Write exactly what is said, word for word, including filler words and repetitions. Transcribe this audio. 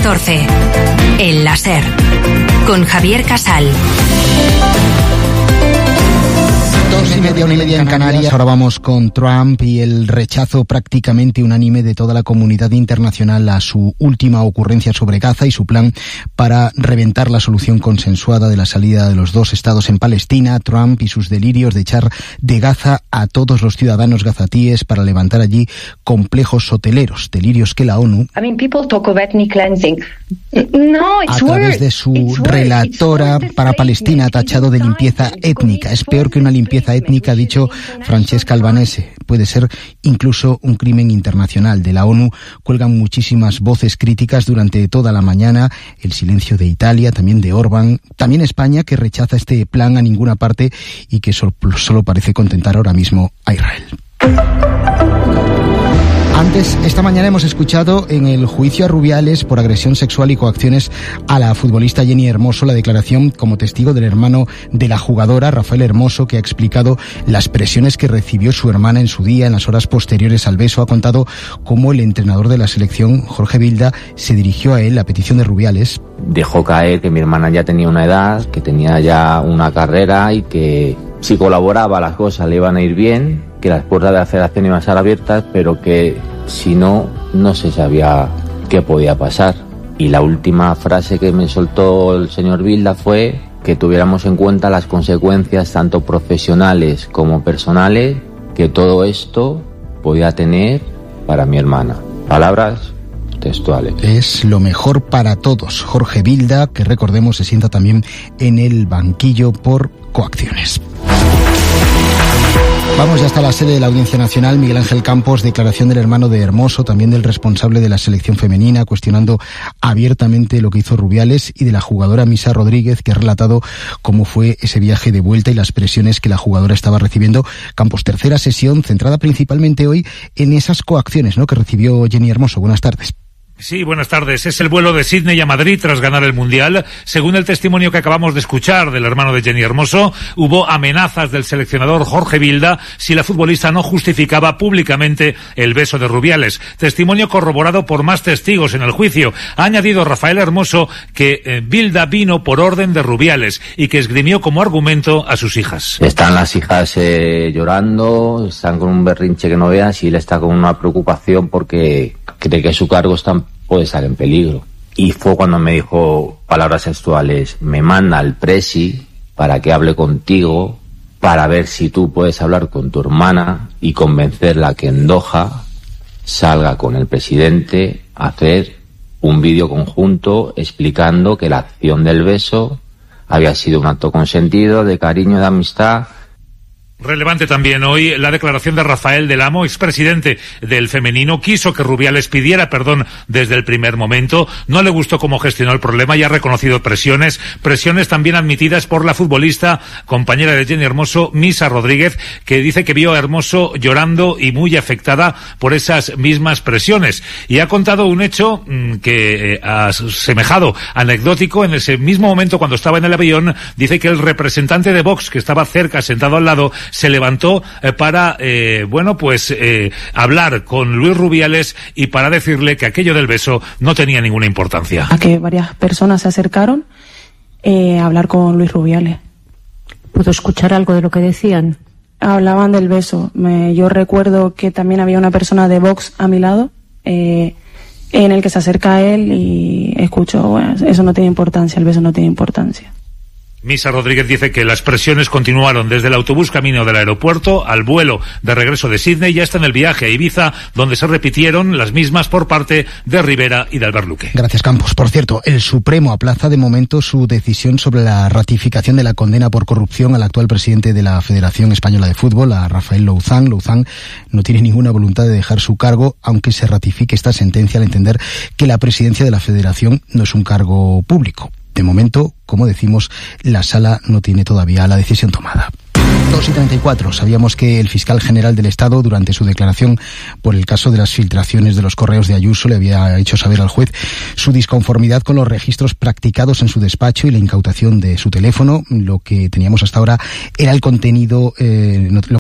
catorce. El láser. Con Javier Casal. Dos y media, una y media en Canarias. Ahora vamos con Trump y el rechazo prácticamente unánime de toda la comunidad internacional a su última ocurrencia sobre Gaza y su plan para reventar la solución consensuada de la salida de los dos estados en Palestina. Trump y sus delirios de echar de Gaza a todos los ciudadanos gazatíes para levantar allí complejos hoteleros, delirios que la ONU, I mean, people talk of ethnic cleansing. No, it's a través de su relatora para Palestina, ha tachado de limpieza étnica. Es peor que una limpieza étnica, ha dicho Francesca Albanese. Puede ser incluso un crimen internacional. De la ONU cuelgan muchísimas voces críticas durante toda la mañana. El silencio de Italia, también de Orbán, también España, que rechaza este plan a ninguna parte y que solo, solo parece contentar ahora mismo a Israel. Antes, esta mañana hemos escuchado en el juicio a Rubiales por agresión sexual y coacciones a la futbolista Jenny Hermoso la declaración como testigo del hermano de la jugadora, Rafael Hermoso, que ha explicado las presiones que recibió su hermana en su día, en las horas posteriores al beso. Ha contado cómo el entrenador de la selección, Jorge Vilda, se dirigió a él a petición de Rubiales. Dejó caer que mi hermana ya tenía una edad, que tenía ya una carrera y que si colaboraba las cosas le iban a ir bien, que las puertas de la federación iban a estar abiertas, pero que si no, no se sabía qué podía pasar. Y la última frase que me soltó el señor Vilda fue que tuviéramos en cuenta las consecuencias tanto profesionales como personales que todo esto podía tener para mi hermana. Palabras textuales. Es lo mejor para todos. Jorge Vilda, que recordemos se sienta también en el banquillo por coacciones. Vamos ya hasta la sede de la Audiencia Nacional. Miguel Ángel Campos, declaración del hermano de Hermoso, también del responsable de la selección femenina, cuestionando abiertamente lo que hizo Rubiales, y de la jugadora Misa Rodríguez, que ha relatado cómo fue ese viaje de vuelta y las presiones que la jugadora estaba recibiendo. Campos, tercera sesión centrada principalmente hoy en esas coacciones, ¿no?, que recibió Jenny Hermoso. Buenas tardes. Sí, buenas tardes. Es el vuelo de Sídney a Madrid tras ganar el Mundial. Según el testimonio que acabamos de escuchar del hermano de Jenny Hermoso, hubo amenazas del seleccionador Jorge Vilda si la futbolista no justificaba públicamente el beso de Rubiales. Testimonio corroborado por más testigos en el juicio. Ha añadido Rafael Hermoso que eh, Vilda vino por orden de Rubiales y que esgrimió como argumento a sus hijas. Están las hijas eh, llorando, están con un berrinche que no veas, y él está con una preocupación porque cree que su cargo está, puede estar en peligro. Y fue cuando me dijo palabras textuales: me manda al presi para que hable contigo, para ver si tú puedes hablar con tu hermana y convencerla que en Doha salga con el presidente a hacer un vídeo conjunto explicando que la acción del beso había sido un acto consentido, de cariño, de amistad. Relevante también hoy la declaración de Rafael del Amo, expresidente del femenino. Quiso que Rubiales pidiera perdón desde el primer momento. No le gustó cómo gestionó el problema y ha reconocido presiones, presiones también admitidas por la futbolista, compañera de Jenny Hermoso, Misa Rodríguez, que dice que vio a Hermoso llorando y muy afectada por esas mismas presiones. Y ha contado un hecho mmm, que eh, ha semejado anecdótico. En ese mismo momento, cuando estaba en el avión, dice que el representante de Vox, que estaba cerca, sentado al lado, se levantó eh, para, eh, bueno, pues eh, hablar con Luis Rubiales y para decirle que aquello del beso no tenía ninguna importancia. A que varias personas se acercaron eh, a hablar con Luis Rubiales. ¿Pudo escuchar algo de lo que decían? Hablaban del beso. Me, yo recuerdo que también había una persona de Vox a mi lado, eh, en el que se acerca a él y escucho, bueno, eso no tiene importancia, el beso no tiene importancia. Misa Rodríguez dice que las presiones continuaron desde el autobús camino del aeropuerto al vuelo de regreso de Sídney y hasta en el viaje a Ibiza, donde se repitieron las mismas por parte de Rivera y de Albert Luque. Gracias, Campos. Por cierto, el Supremo aplaza de momento su decisión sobre la ratificación de la condena por corrupción al actual presidente de la Federación Española de Fútbol, a Rafael Louzán. Louzán no tiene ninguna voluntad de dejar su cargo, aunque se ratifique esta sentencia al entender que la presidencia de la Federación no es un cargo público. De momento, como decimos, la Sala no tiene todavía la decisión tomada. dos y treinta y cuatro. Sabíamos que el fiscal general del Estado, durante su declaración por el caso de las filtraciones de los correos de Ayuso, le había hecho saber al juez su disconformidad con los registros practicados en su despacho y la incautación de su teléfono. Lo que teníamos hasta ahora era el contenido, eh, no, lo